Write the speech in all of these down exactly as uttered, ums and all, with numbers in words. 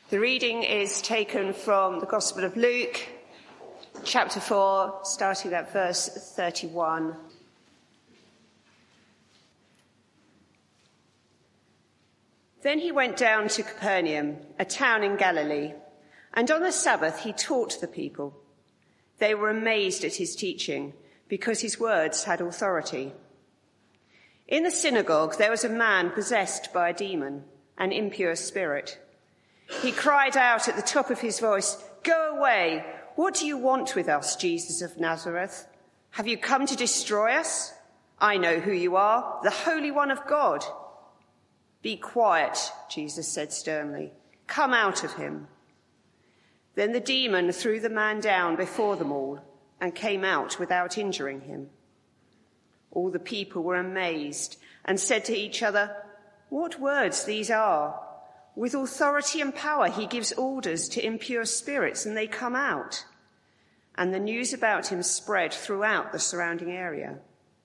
The reading is taken from the Gospel of Luke, chapter four, starting at verse thirty-one. Then he went down to Capernaum, a town in Galilee, and on the Sabbath he taught the people. They were amazed at his teaching, because his words had authority. In the synagogue there was a man possessed by a demon, an impure spirit. He cried out at the top of his voice, "Go away! What do you want with us, Jesus of Nazareth? Have you come to destroy us? I know who you are, the Holy One of God." "Be quiet," Jesus said sternly. "Come out of him." Then the demon threw the man down before them all and came out without injuring him. All the people were amazed and said to each other, "What words these are! With authority and power he gives orders to impure spirits and they come out." And the news about him spread throughout the surrounding area.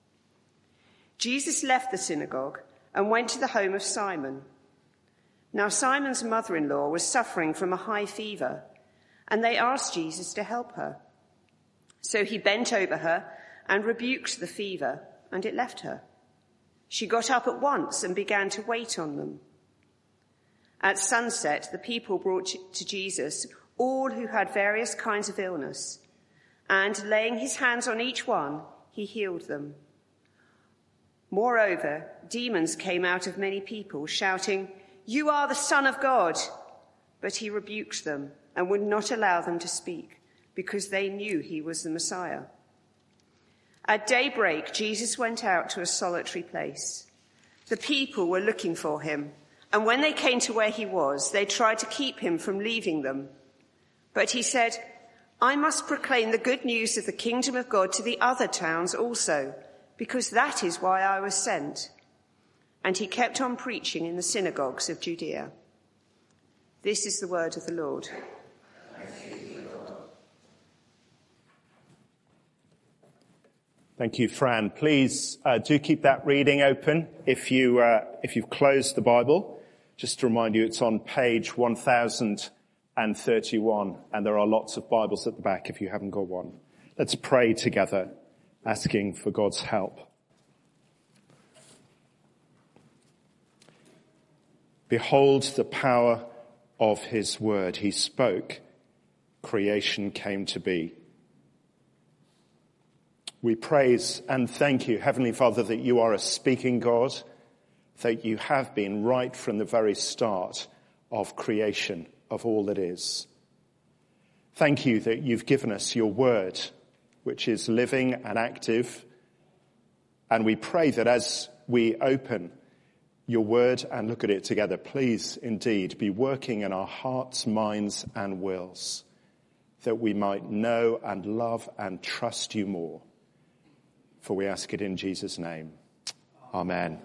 Jesus left the synagogue and went to the home of Simon. Now Simon's mother-in-law was suffering from a high fever, and they asked Jesus to help her. So he bent over her and rebuked the fever, and it left her. She got up at once and began to wait on them. At sunset, the people brought to Jesus all who had various kinds of illness, and laying his hands on each one, he healed them. Moreover, demons came out of many people, shouting, "You are the Son of God!" But he rebuked them and would not allow them to speak, because they knew he was the Messiah. At daybreak, Jesus went out to a solitary place. The people were looking for him, and when they came to where he was, they tried to keep him from leaving them. But he said, "I must proclaim the good news of the kingdom of God to the other towns also, because that is why I was sent." And he kept on preaching in the synagogues of Judea. This is the word of the Lord. Thank you, Fran. Please uh, do keep that reading open if, you, uh, if you've closed the Bible. Just to remind you, it's on page one thousand thirty-one, and there are lots of Bibles at the back if you haven't got one. Let's pray together, asking for God's help. Behold the power of his word. He spoke, creation came to be. We praise and thank you, Heavenly Father, that you are a speaking God, that you have been right from the very start of creation, of all that is. Thank you that you've given us your word, which is living and active. And we pray that as we open your word and look at it together, please indeed be working in our hearts, minds and wills, that we might know and love and trust you more. For we ask it in Jesus' name. Amen.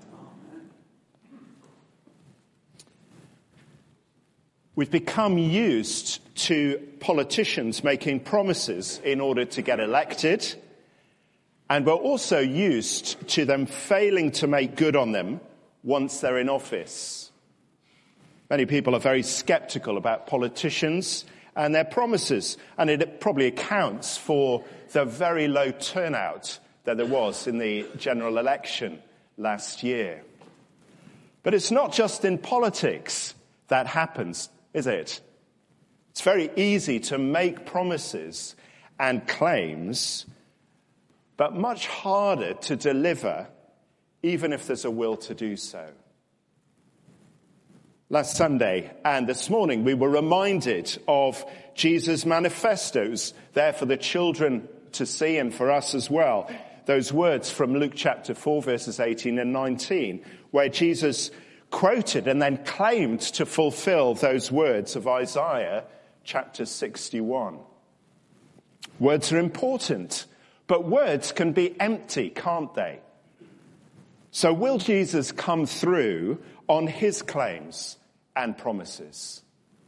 We've become used to politicians making promises in order to get elected, and we're also used to them failing to make good on them once they're in office. Many people are very skeptical about politicians and their promises, and it probably accounts for the very low turnout that there was in the general election last year. But it's not just in politics that happens, is it? It's very easy to make promises and claims, but much harder to deliver, even if there's a will to do so. Last Sunday and this morning, we were reminded of Jesus' manifestos there for the children to see and for us as well. Those words from Luke chapter four, verses eighteen and nineteen, where Jesus quoted and then claimed to fulfill those words of Isaiah chapter sixty-one. Words are important, but words can be empty, can't they? So will Jesus come through on his claims and promises?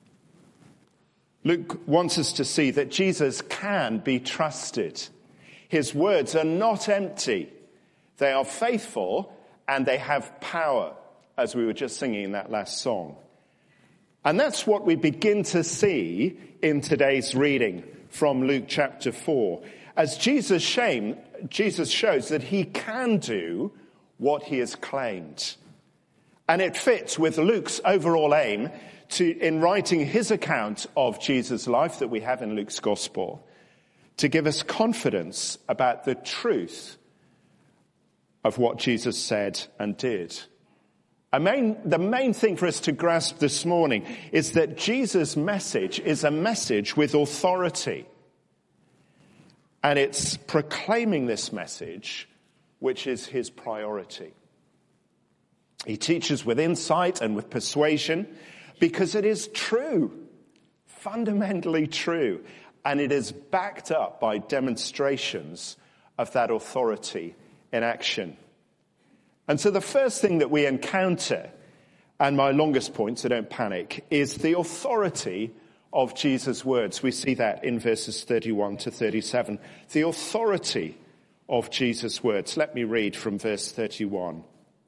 Luke wants us to see that Jesus can be trusted. His words are not empty. They are faithful and they have power, as we were just singing in that last song. And that's what we begin to see in today's reading from Luke chapter four. As Jesus, shame, Jesus shows that he can do what he has claimed. And it fits with Luke's overall aim to, in writing his account of Jesus' life that we have in Luke's gospel, to give us confidence about the truth of what Jesus said and did. I mean, the main thing for us to grasp this morning is that Jesus' message is a message with authority. And it's proclaiming this message which is his priority. He teaches with insight and with persuasion because it is true, fundamentally true, and it is backed up by demonstrations of that authority in action. And so the first thing that we encounter, and my longest point, so don't panic, is the authority of Jesus' words. We see that in verses thirty-one to thirty-seven. The authority of Jesus' words. Let me read from verse thirty-one.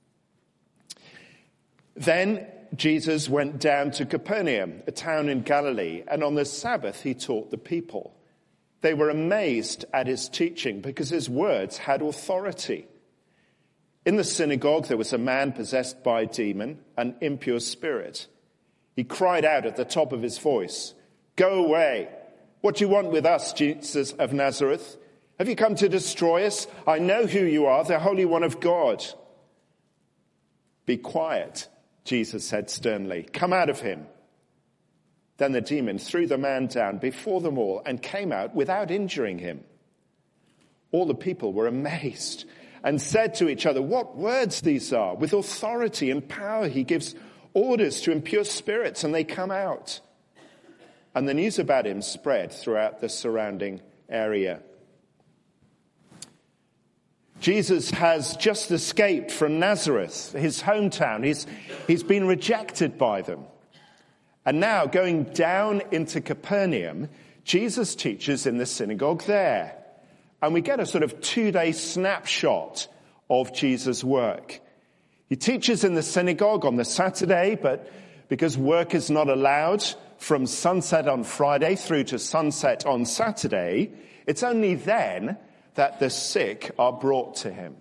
Then Jesus went down to Capernaum, a town in Galilee, and on the Sabbath he taught the people. They were amazed at his teaching because his words had authority. In the synagogue there was a man possessed by a demon, an impure spirit. He cried out at the top of his voice, "Go away! What do you want with us, Jesus of Nazareth? Have you come to destroy us? I know who you are, the Holy One of God." "Be quiet," Jesus said sternly. "Come out of him." Then the demon threw the man down before them all and came out without injuring him. All the people were amazed and said to each other, "What words these are! With authority and power he gives orders to impure spirits and they come out." And the news about him spread throughout the surrounding area. Jesus has just escaped from Nazareth, his hometown. He's, he's been rejected by them. And now going down into Capernaum, Jesus teaches in the synagogue there. And we get a sort of two-day snapshot of Jesus' work. He teaches in the synagogue on the Saturday, but because work is not allowed from sunset on Friday through to sunset on Saturday, it's only then that the sick are brought to him.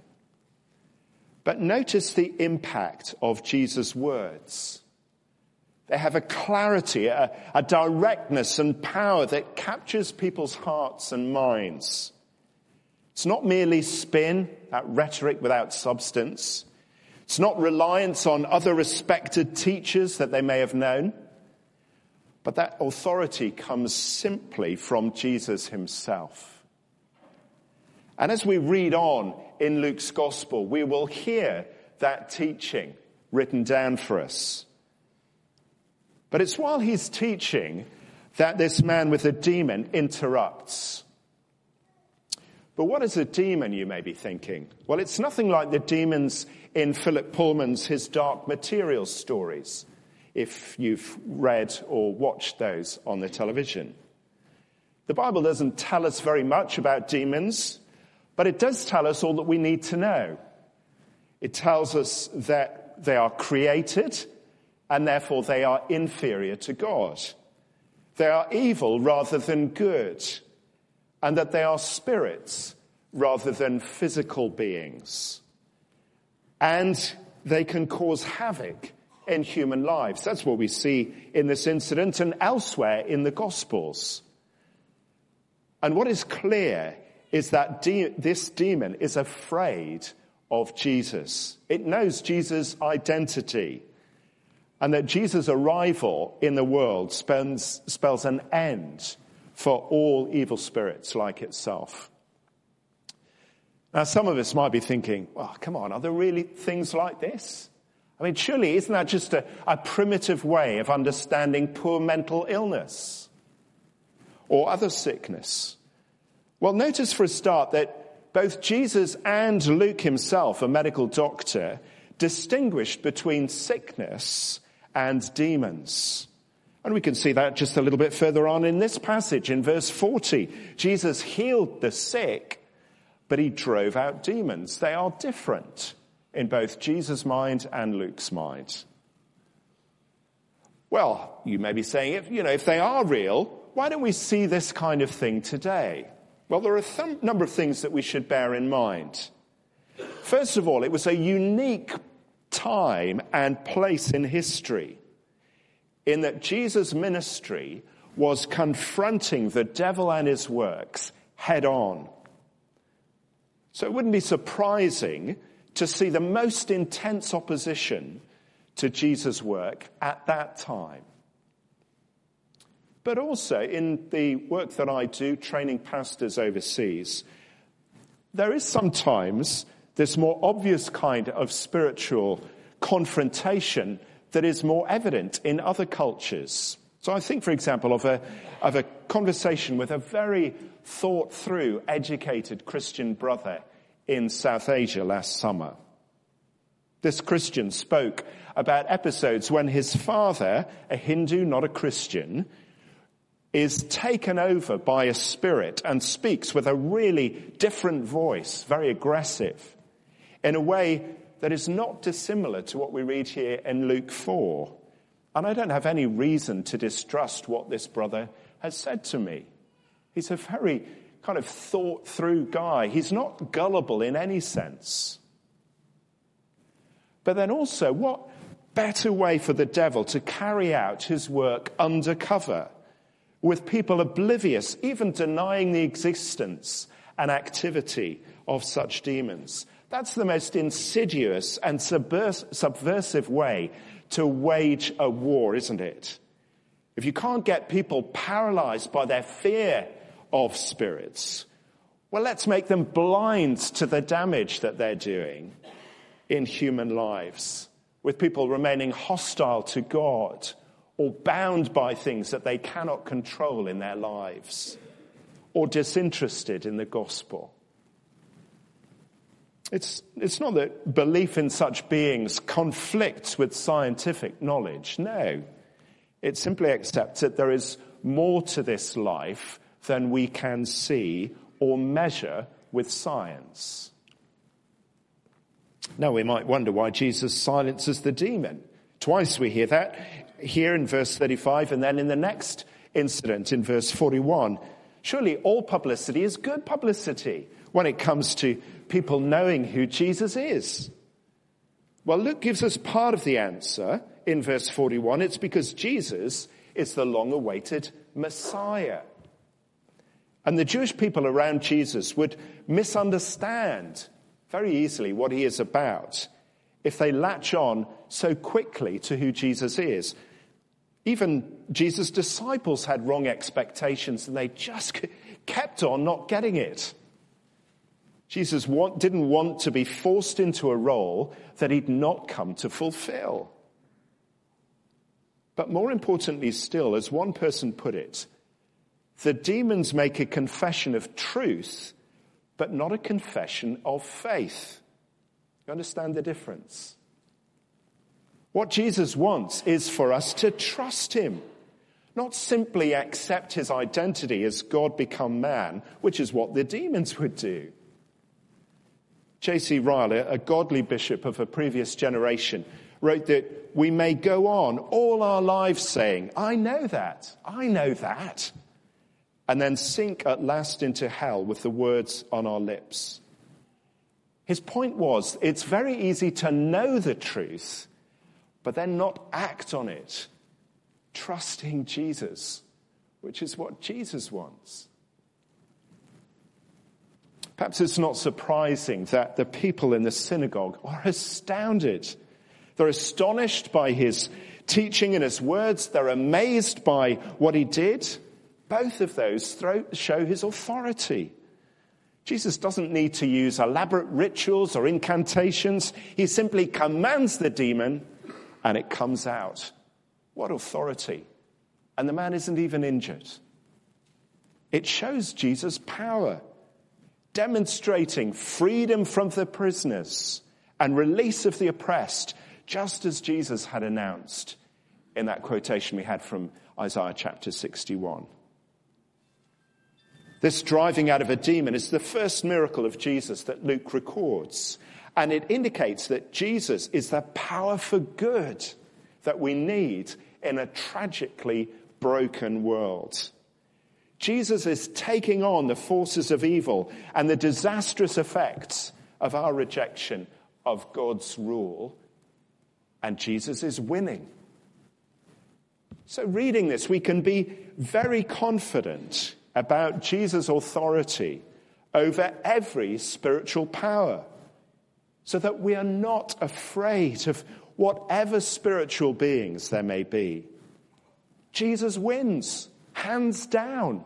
But notice the impact of Jesus' words. They have a clarity, a, a directness and power that captures people's hearts and minds. It's not merely spin, that rhetoric without substance. It's not reliance on other respected teachers that they may have known. But that authority comes simply from Jesus himself. And as we read on in Luke's gospel, we will hear that teaching written down for us. But it's while he's teaching that this man with a demon interrupts. But what is a demon, you may be thinking? Well, it's nothing like the demons in Philip Pullman's His Dark Materials stories, if you've read or watched those on the television. The Bible doesn't tell us very much about demons, but it does tell us all that we need to know. It tells us that they are created, and therefore they are inferior to God. They are evil rather than good, and that they are spirits rather than physical beings. And they can cause havoc in human lives. That's what we see in this incident and elsewhere in the Gospels. And what is clear is that de- this demon is afraid of Jesus. It knows Jesus' identity, and that Jesus' arrival in the world spells, spells an end for all evil spirits like itself. Now, some of us might be thinking, well, come on, are there really things like this? I mean, surely isn't that just a, a primitive way of understanding poor mental illness or other sickness? Well, notice for a start that both Jesus and Luke himself, a medical doctor, distinguished between sickness and demons. And we can see that just a little bit further on in this passage in verse forty. Jesus healed the sick, but he drove out demons. They are different in both Jesus' mind and Luke's mind. Well, you may be saying, if, you know, if they are real, why don't we see this kind of thing today? Well, there are a th- number of things that we should bear in mind. First of all, it was a unique time and place in history in that Jesus' ministry was confronting the devil and his works head on. So it wouldn't be surprising to see the most intense opposition to Jesus' work at that time. But also in the work that I do, training pastors overseas, there is sometimes this more obvious kind of spiritual confrontation that is more evident in other cultures. So I think, for example, of a, of a conversation with a very thought-through, educated Christian brother in South Asia last summer. This Christian spoke about episodes when his father, a Hindu, not a Christian, is taken over by a spirit and speaks with a really different voice, very aggressive, in a way that is not dissimilar to what we read here in Luke four. And I don't have any reason to distrust what this brother has said to me. He's a very kind of thought-through guy. He's not gullible in any sense. But then also, what better way for the devil to carry out his work undercover, with people oblivious, even denying the existence and activity of such demons? That's the most insidious and subvers- subversive way to wage a war, isn't it? If you can't get people paralyzed by their fear of spirits, well, let's make them blind to the damage that they're doing in human lives, with people remaining hostile to God or bound by things that they cannot control in their lives or disinterested in the gospel. It's, it's not that belief in such beings conflicts with scientific knowledge. No. It simply accepts that there is more to this life than we can see or measure with science. Now, we might wonder why Jesus silences the demon. Twice we hear that, here in verse thirty-five and then in the next incident in verse forty-one. Surely all publicity is good publicity when it comes to people knowing who Jesus is. Well, Luke gives us part of the answer in verse forty-one. It's because Jesus is the long-awaited Messiah. And the Jewish people around Jesus would misunderstand very easily what he is about if they latch on so quickly to who Jesus is. Even Jesus' disciples had wrong expectations and they just kept on not getting it. Jesus want, didn't want to be forced into a role that he'd not come to fulfill. But more importantly still, as one person put it, the demons make a confession of truth, but not a confession of faith. You understand the difference? What Jesus wants is for us to trust him, not simply accept his identity as God become man, which is what the demons would do. J C Ryle, a godly bishop of a previous generation, wrote that we may go on all our lives saying, I know that, I know that, and then sink at last into hell with the words on our lips. His point was, it's very easy to know the truth, but then not act on it, trusting Jesus, which is what Jesus wants. Perhaps it's not surprising that the people in the synagogue are astounded. They're astonished by his teaching and his words. They're amazed by what he did. Both of those show his authority. Jesus doesn't need to use elaborate rituals or incantations. He simply commands the demon and it comes out. What authority! And the man isn't even injured. It shows Jesus' power, demonstrating freedom from the prisoners and release of the oppressed, just as Jesus had announced in that quotation we had from Isaiah chapter sixty-one. This driving out of a demon is the first miracle of Jesus that Luke records. And it indicates that Jesus is the power for good that we need in a tragically broken world. Jesus is taking on the forces of evil and the disastrous effects of our rejection of God's rule, and Jesus is winning. So reading this, we can be very confident about Jesus' authority over every spiritual power, so that we are not afraid of whatever spiritual beings there may be. Jesus wins, hands down.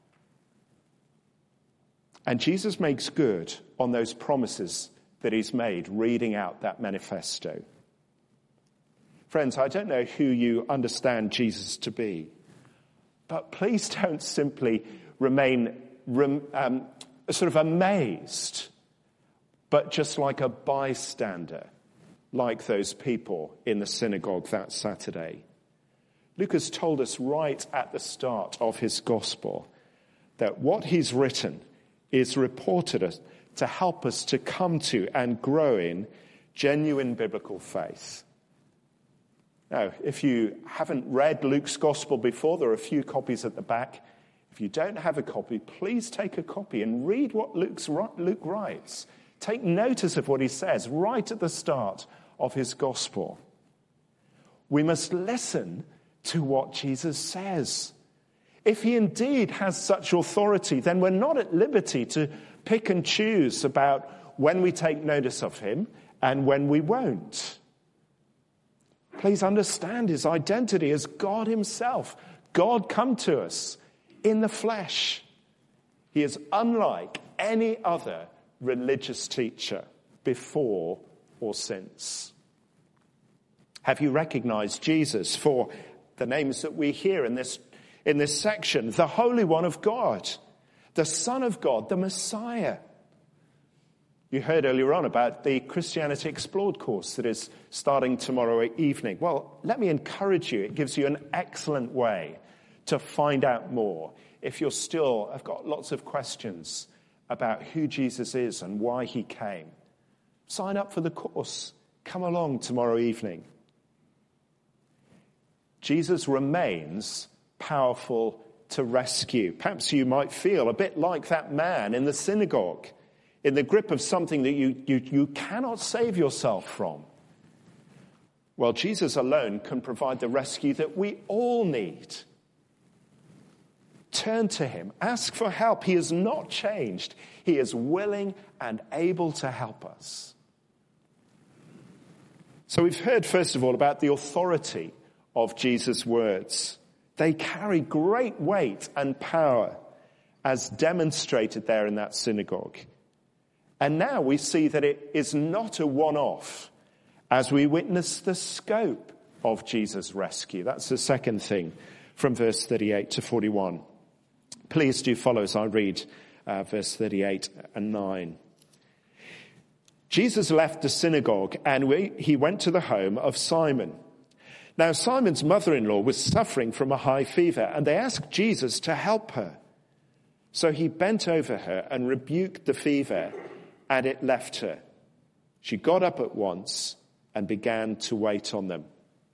And Jesus makes good on those promises that he's made, reading out that manifesto. Friends, I don't know who you understand Jesus to be, but please don't simply remain um, sort of amazed, but just like a bystander, like those people in the synagogue that Saturday. Luke has told us right at the start of his gospel that what he's written is reported to help us to come to and grow in genuine biblical faith. Now, if you haven't read Luke's gospel before, there are a few copies at the back. If you don't have a copy, please take a copy and read what Luke's, Luke writes. Take notice of what he says right at the start of his gospel. We must listen to what Jesus says. If he indeed has such authority, then we're not at liberty to pick and choose about when we take notice of him and when we won't. Please understand his identity as God himself. God come to us in the flesh. He is unlike any other religious teacher before or since. Have you recognized Jesus for the names that we hear in this, in this section? The Holy One of God, the Son of God, the Messiah. You heard earlier on about the Christianity Explored course that is starting tomorrow evening. Well, let me encourage you. It gives you an excellent way to find out more. If you're still, I've got lots of questions about who Jesus is and why he came. Sign up for the course. Come along tomorrow evening. Jesus remains powerful to rescue. Perhaps you might feel a bit like that man in the synagogue, in the grip of something that you, you, you cannot save yourself from. Well, Jesus alone can provide the rescue that we all need. Turn to him. Ask for help. He has not changed. He is willing and able to help us. So we've heard, first of all, about the authority of Jesus' words. They carry great weight and power, as demonstrated there in that synagogue. And now we see that it is not a one-off, as we witness the scope of Jesus' rescue. That's the second thing from verse thirty-eight to forty-one. Please do follow as I read uh, verse thirty-eight and nine. Jesus left the synagogue and we, he went to the home of Simon. Now Simon's mother-in-law was suffering from a high fever, and they asked Jesus to help her. So he bent over her and rebuked the fever, and it left her. She got up at once and began to wait on them.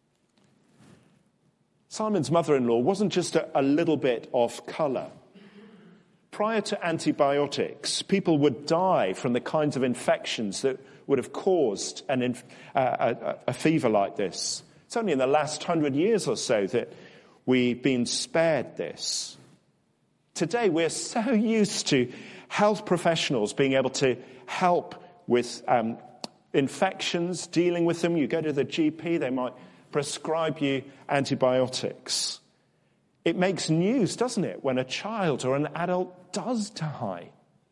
Simon's mother-in-law wasn't just a, a little bit off colour. Prior to antibiotics, people would die from the kinds of infections that would have caused an inf- uh, a, a fever like this. It's only in the last hundred years or so that we've been spared this. Today, we're so used to health professionals being able to help with um, infections, dealing with them. You go to the G P, they might prescribe you antibiotics. It makes news, doesn't it, when a child or an adult does die?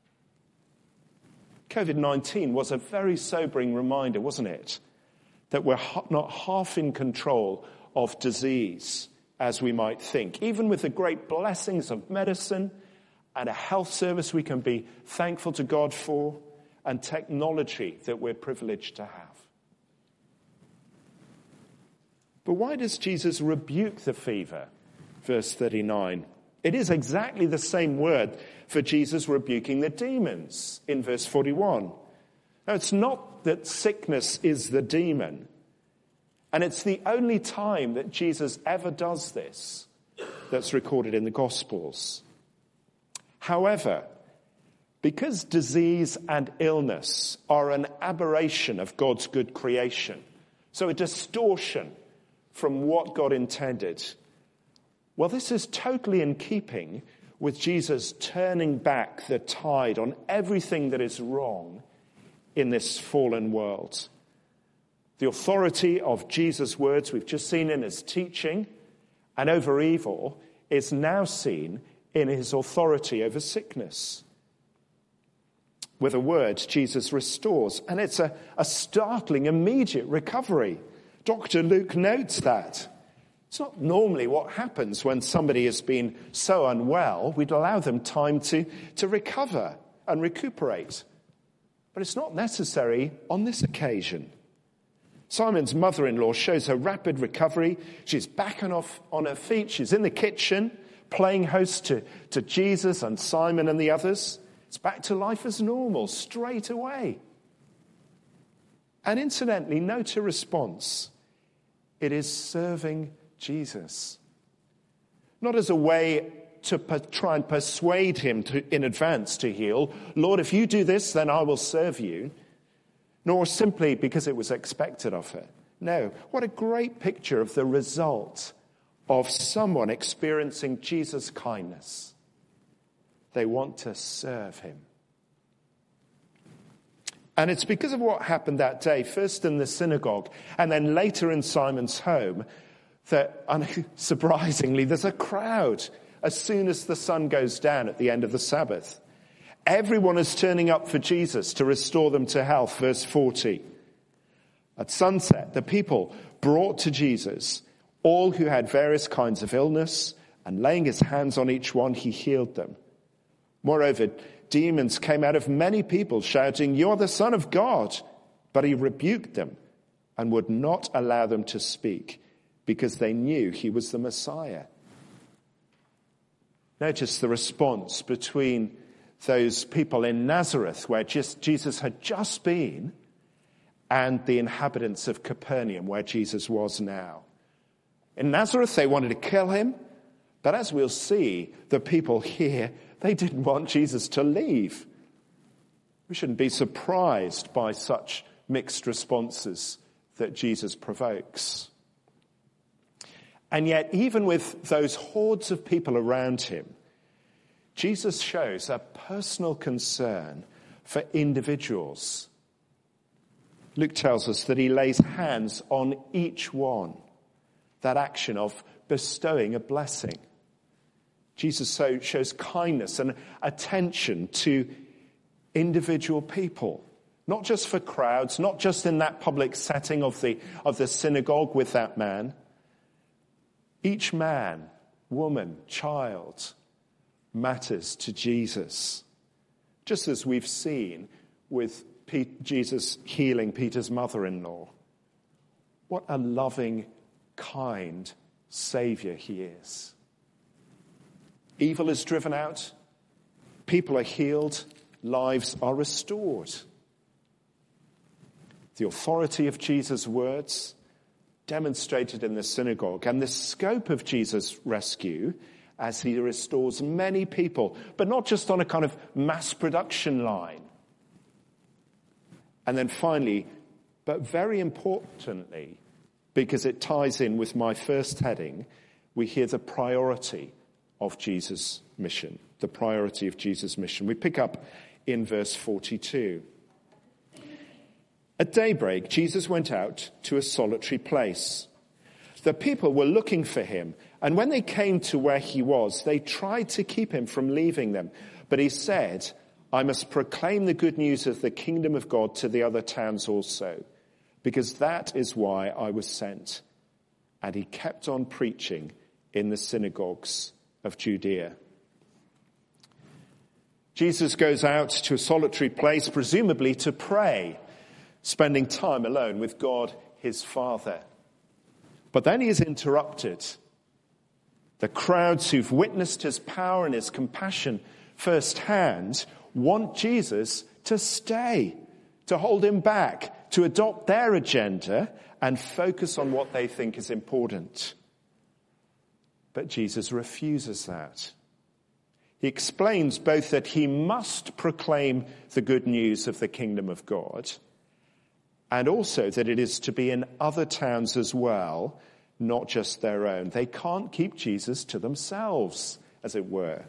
covid nineteen was a very sobering reminder, wasn't it, that we're not half in control of disease as we might think. Even with the great blessings of medicine and a health service we can be thankful to God for, and technology that we're privileged to have. But why does Jesus rebuke the fever? Verse thirty-nine. It is exactly the same word for Jesus rebuking the demons in verse forty-one. Now, it's not that sickness is the demon. And it's the only time that Jesus ever does this that's recorded in the Gospels. However, because disease and illness are an aberration of God's good creation, so a distortion from what God intended, well, this is totally in keeping with Jesus turning back the tide on everything that is wrong in this fallen world. The authority of Jesus' words we've just seen in his teaching and over evil is now seen in his authority over sickness. With a word, Jesus restores, and it's a, a startling, immediate recovery. Doctor Luke notes that. It's not normally what happens when somebody has been so unwell. We'd allow them time to, to recover and recuperate. But it's not necessary on this occasion. Simon's mother-in-law shows her rapid recovery. She's back and off on her feet. She's in the kitchen, playing host to, to Jesus and Simon and the others. It's back to life as normal, straight away. And incidentally, note her response. It is serving Jesus. Not as a way to per- try and persuade him to, in advance to heal. Lord, if you do this, then I will serve you. Nor simply because it was expected of her. No, what a great picture of the result of someone experiencing Jesus' kindness. They want to serve him. And it's because of what happened that day, first in the synagogue and then later in Simon's home, that unsurprisingly there's a crowd as soon as the sun goes down at the end of the Sabbath. Everyone is turning up for Jesus to restore them to health, verse forty. At sunset, the people brought to Jesus all who had various kinds of illness, and laying his hands on each one, he healed them. Moreover, demons came out of many people shouting, "You are the Son of God." But he rebuked them and would not allow them to speak because they knew he was the Messiah. Notice the response between those people in Nazareth, where just Jesus had just been, and the inhabitants of Capernaum, where Jesus was now. In Nazareth, they wanted to kill him, but as we'll see, the people here, they didn't want Jesus to leave. We shouldn't be surprised by such mixed responses that Jesus provokes. And yet, even with those hordes of people around him, Jesus shows a personal concern for individuals. Luke tells us that he lays hands on each one, that action of bestowing a blessing. Jesus so shows kindness and attention to individual people, not just for crowds, not just in that public setting of the, of the synagogue with that man. Each man, woman, child matters to Jesus, just as we've seen with Pete, Jesus healing Peter's mother-in-law. What a loving, kind Savior he is. Evil is driven out, people are healed, lives are restored. The authority of Jesus' words demonstrated in the synagogue, and the scope of Jesus' rescue as he restores many people, but not just on a kind of mass production line. And then finally, but very importantly, because it ties in with my first heading, we hear the priority of Jesus' mission, the priority of Jesus' mission. We pick up in verse forty-two. At daybreak, Jesus went out to a solitary place. The people were looking for him, and when they came to where he was, they tried to keep him from leaving them. But he said, "I must proclaim the good news of the kingdom of God to the other towns also, because that is why I was sent." And he kept on preaching in the synagogues of Judea. Jesus goes out to a solitary place, presumably to pray, spending time alone with God, his Father. But then he is interrupted. The crowds who've witnessed his power and his compassion firsthand want Jesus to stay, to hold him back, to adopt their agenda and focus on what they think is important. But Jesus refuses that. He explains both that he must proclaim the good news of the kingdom of God, and also that it is to be in other towns as well, not just their own. They can't keep Jesus to themselves, as it were.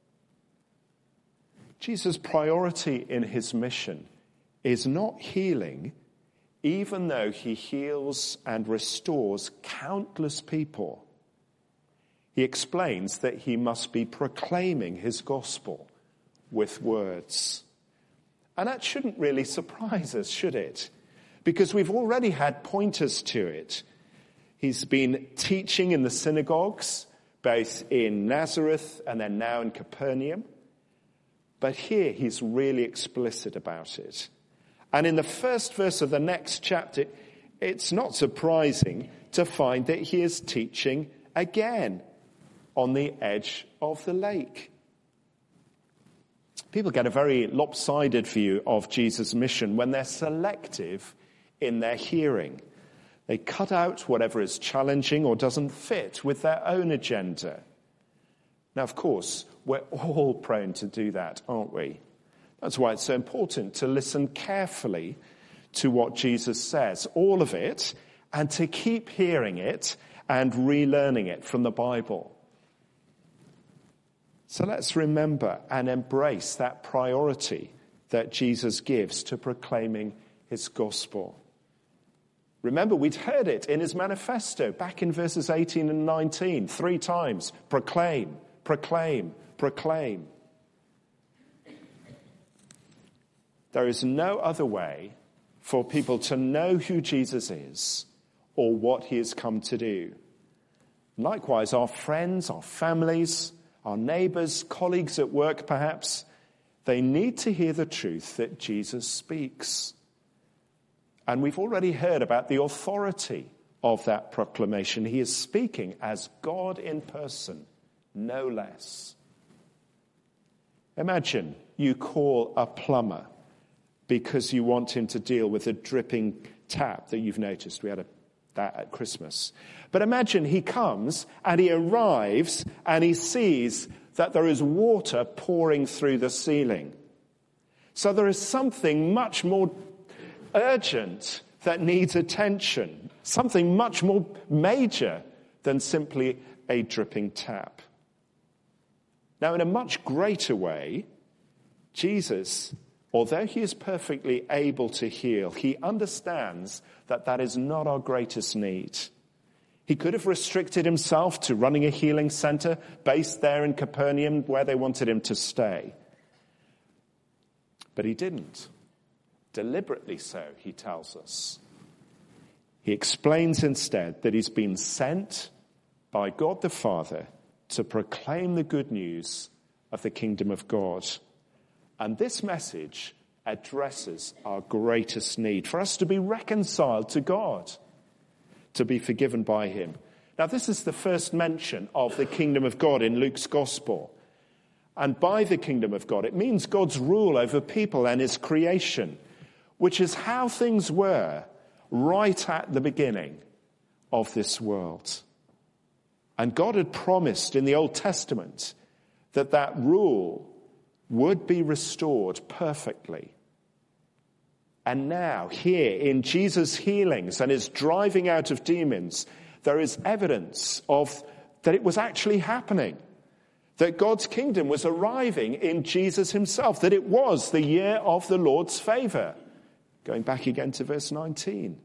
Jesus' priority in his mission is not healing, even though he heals and restores countless people. He explains that he must be proclaiming his gospel with words. And that shouldn't really surprise us, should it? Because we've already had pointers to it. He's been teaching in the synagogues, both in Nazareth and then now in Capernaum. But here he's really explicit about it. And in the first verse of the next chapter, it's not surprising to find that he is teaching again on the edge of the lake. People get a very lopsided view of Jesus' mission when they're selective in their hearing. They cut out whatever is challenging or doesn't fit with their own agenda. Now, of course, we're all prone to do that, aren't we? That's why it's so important to listen carefully to what Jesus says, all of it, and to keep hearing it and relearning it from the Bible. So let's remember and embrace that priority that Jesus gives to proclaiming his gospel. Remember, we'd heard it in his manifesto back in verses eighteen and nineteen, three times. Proclaim, proclaim, proclaim. There is no other way for people to know who Jesus is or what he has come to do. Likewise, our friends, our families, our neighbors, colleagues at work perhaps, they need to hear the truth that Jesus speaks. And we've already heard about the authority of that proclamation. He is speaking as God in person, no less. Imagine you call a plumber because you want him to deal with a dripping tap that you've noticed. We had a, that at Christmas. But imagine he comes and he arrives and he sees that there is water pouring through the ceiling. So there is something much more urgent that needs attention, something much more major than simply a dripping tap. Now, in a much greater way, Jesus, although he is perfectly able to heal, he understands that that is not our greatest need. He could have restricted himself to running a healing center based there in Capernaum where they wanted him to stay. But he didn't. Deliberately so, he tells us. He explains instead that he's been sent by God the Father to proclaim the good news of the kingdom of God. And this message addresses our greatest need, for us to be reconciled to God, to be forgiven by him. Now, this is the first mention of the kingdom of God in Luke's gospel. And by the kingdom of God, it means God's rule over people and his creation, which is how things were right at the beginning of this world. And God had promised in the Old Testament that that rule would be restored perfectly. And now, here in Jesus' healings and his driving out of demons, there is evidence of that it was actually happening. That God's kingdom was arriving in Jesus himself. That it was the year of the Lord's favor. Going back again to verse nineteen.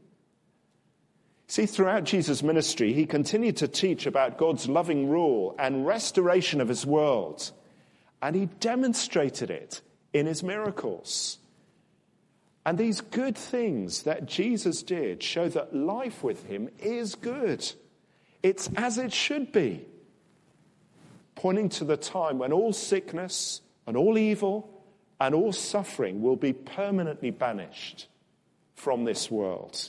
See, throughout Jesus' ministry, he continued to teach about God's loving rule and restoration of his world. And he demonstrated it in his miracles. And these good things that Jesus did show that life with him is good. It's as it should be. Pointing to the time when all sickness and all evil and all suffering will be permanently banished from this world.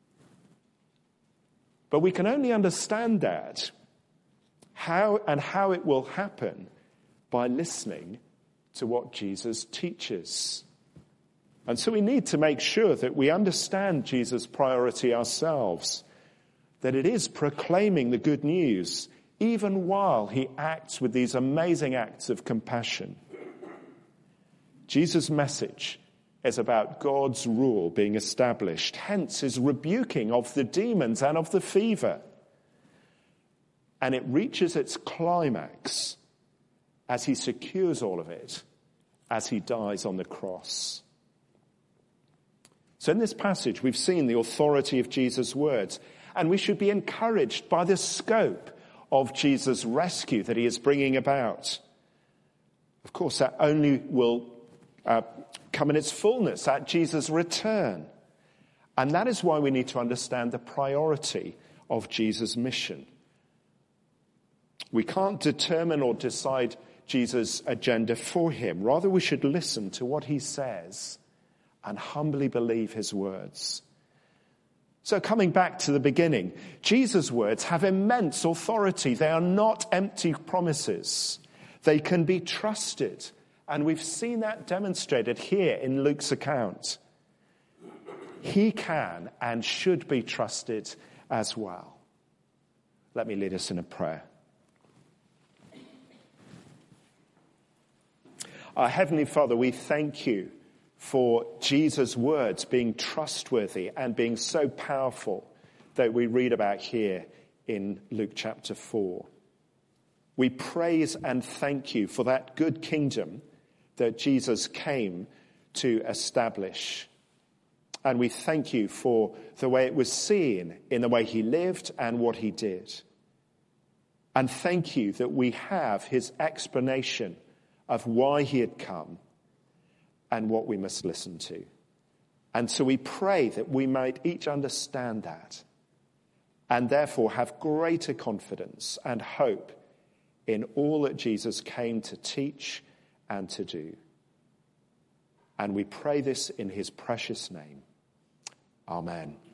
But we can only understand that, how and how it will happen, by listening to what Jesus teaches. And so we need to make sure that we understand Jesus' priority ourselves, that it is proclaiming the good news, even while he acts with these amazing acts of compassion. Jesus' message is about God's rule being established, hence his rebuking of the demons and of the fever. And it reaches its climax as he secures all of it, as he dies on the cross. So in this passage, we've seen the authority of Jesus' words, and we should be encouraged by the scope of Jesus' rescue that he is bringing about. Of course, that only will uh, come in its fullness at Jesus' return. And that is why we need to understand the priority of Jesus' mission. We can't determine or decide Jesus' agenda for him. Rather, we should listen to what he says and humbly believe his words. So coming back to the beginning, Jesus' words have immense authority. They are not empty promises. They can be trusted. And we've seen that demonstrated here in Luke's account. He can and should be trusted as well. Let me lead us in a prayer. Our Heavenly Father, we thank you for Jesus' words being trustworthy and being so powerful that we read about here in Luke chapter four. We praise and thank you for that good kingdom that Jesus came to establish. And we thank you for the way it was seen in the way he lived and what he did. And thank you that we have his explanation of why he had come and what we must listen to. And so we pray that we might each understand that and therefore have greater confidence and hope in all that Jesus came to teach and to do. And we pray this in his precious name. Amen.